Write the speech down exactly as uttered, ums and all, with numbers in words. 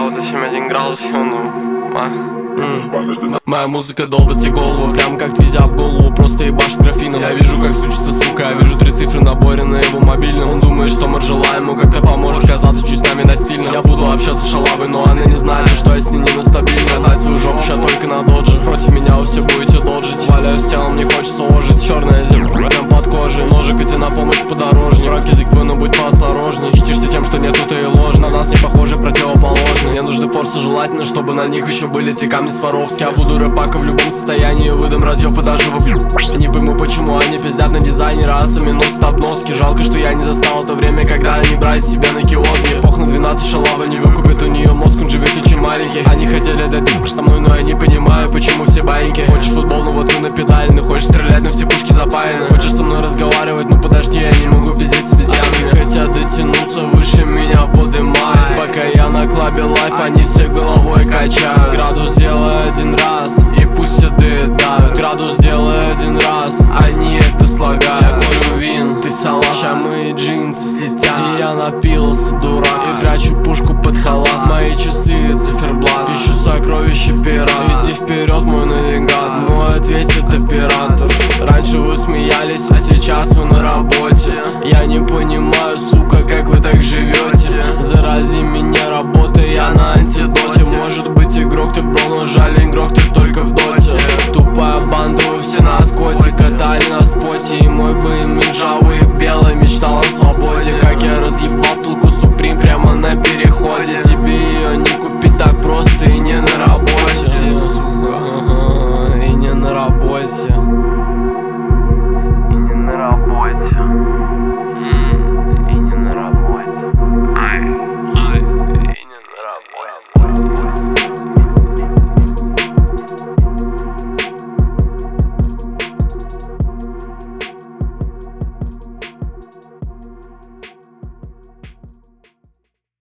вот семь один градус, ну, а. Mm. Моя музыка долбит тебе голову, прям как твизя в голову, просто ебашь графином. Я вижу, как сучится, сука, я вижу три цифры на наборе на его мобильном. Он думает, что мы желаем ему как-то поможет казаться чуть с нами настильно. Я буду общаться с шалавой, но она не знает, что я с ней не нестабильно. Гнать свою жопу сейчас только на додже, против меня вы все будете доджить. Валяюсь телом, не хочется ожить, черная земля прям под кожей. Ножик идти на помощь подорожней, рок язык твой, но будь поосторожней. Хитишься тем, что нету, ты и ложь, на нас не похожи, противоположны. Мне нужны форсы, желательно, чтобы на них еще были те камни Сваровски. Я буду рэпака в любом состоянии, выдам разъёб и даже вопью. Не пойму, почему они пиздят на дизайнера, а сами носят обноски. Жалко, что я не застал это время, когда они брали себе на киоске. Эпох на двенадцать, шалава не выкупит у нее мозг, он живет очень маленький. Они хотели дать со мной, но я не понимаю, почему все баиньки. Хочешь футбол, ну вот вы на педали, хочешь стрелять, но все пушки запаяны. Хочешь со мной разговаривать, ну подожди, я не могу пиздеть с обезьянами. Хотят дотянуться выше меня, подымай. Пока я на клабе лайф, они все головой качают. Градус сделай один раз, и пусть все доедают. Градус сделай один раз, они это слагают. Я курю вин, ты салат, ща мои джинсы слетят. И я напился, дурак, и прячу пушку под халат. Мои часы циферблат, ищу сокровища пират. Иди вперед, мой навигатор, мой ответит оператор. Раньше вы смеялись, а сейчас вы на работе. Я не понимаю, сука, как вы так живете.